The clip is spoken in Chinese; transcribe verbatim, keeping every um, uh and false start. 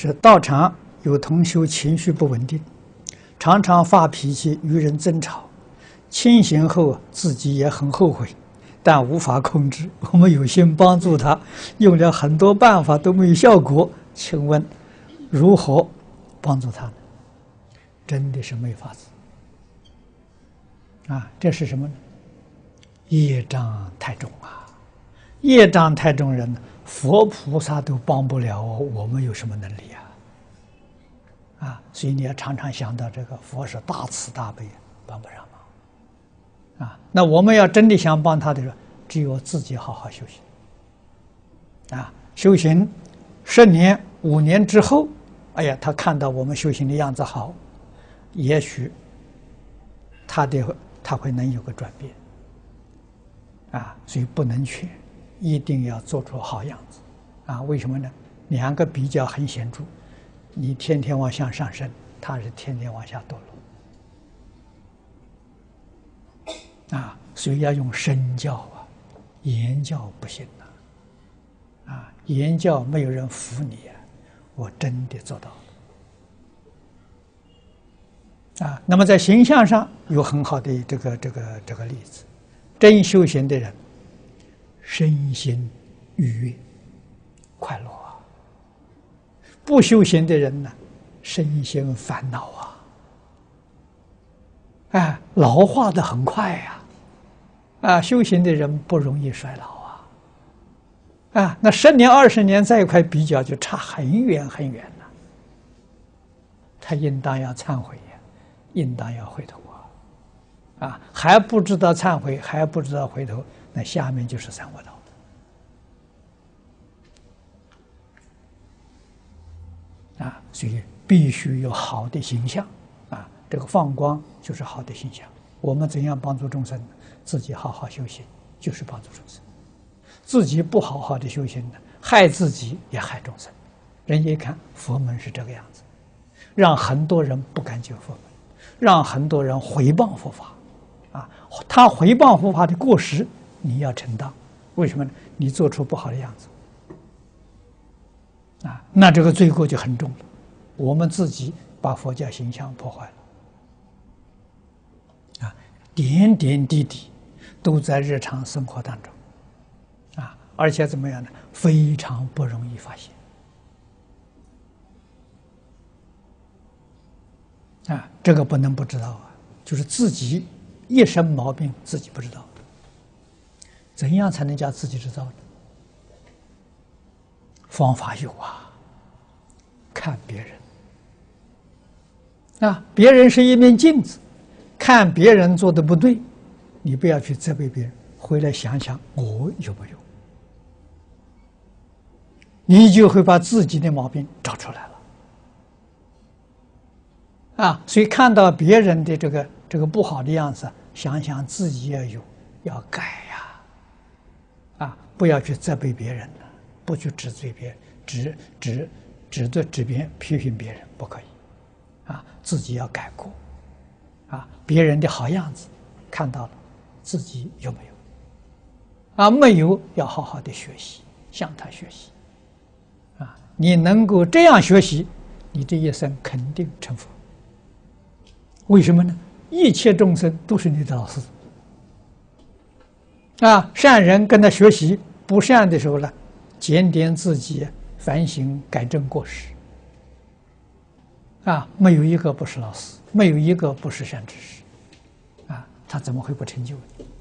是道场有同修情绪不稳定，常常发脾气与人争吵，清醒后自己也很后悔，但无法控制。我们有心帮助他，用了很多办法都没有效果，请问如何帮助他呢？真的是没法子啊！这是什么呢？业障太重啊！业障太重人，佛菩萨都帮不了我，我们有什么能力啊？啊！所以你要常常想到这个，佛是大慈大悲，帮不上忙啊。那我们要真的想帮他的时候，只有自己好好修行啊。修行十年、五年之后，哎呀，他看到我们修行的样子好，也许他的他会能有个转变啊。所以不能缺，一定要做出好样子啊。为什么呢？两个比较很显著，你天天往向上升，他是天天往下堕落啊。所以要用身教啊，言教不行呐啊，言教没有人服你啊，我真的做到了啊。那么在形象上有很好的这个这个这个例子，真修行的人身心愉悦快乐啊，不修行的人呢，身心烦恼啊，哎，老化的很快呀。啊，修行的人不容易衰老啊！啊，那十年、二十年在一块比较，就差很远很远了。他应当要忏悔呀，应当要回头啊！啊，还不知道忏悔，还不知道回头，那下面就是三恶道啊！所以必须有好的形象啊！这个放光就是好的形象。我们怎样帮助众生呢？自己好好修行，就是帮助众生；自己不好好的修行呢，害自己也害众生。人家一看佛门是这个样子，让很多人不敢救佛门，让很多人回谤佛法啊。他回谤佛法的过失，你要承担。为什么呢？你做出不好的样子啊，那这个罪过就很重了。我们自己把佛教形象破坏了啊，点点滴滴都在日常生活当中啊，而且怎么样呢？非常不容易发现啊，这个不能不知道啊，就是自己一身毛病自己不知道，怎样才能叫自己知道呢？方法有啊，看别人啊，别人是一面镜子，看别人做的不对，你不要去责备别人，回来想想我有没有，你就会把自己的毛病找出来了啊。所以看到别人的这个这个不好的样子，想想自己要有，要改呀啊，不要去责备别人了，不去指罪别人，指指指责指别批评别人，不可以啊，自己要改过啊。别人的好样子看到了，自己有没有啊？没有，要好好的学习，向他学习啊！你能够这样学习，你这一生肯定成佛。为什么呢？一切众生都是你的老师啊！善人跟他学习，不善的时候呢，检点自己，反省改正过失啊！没有一个不是老师，没有一个不是善知识啊！他怎么会不成就呢？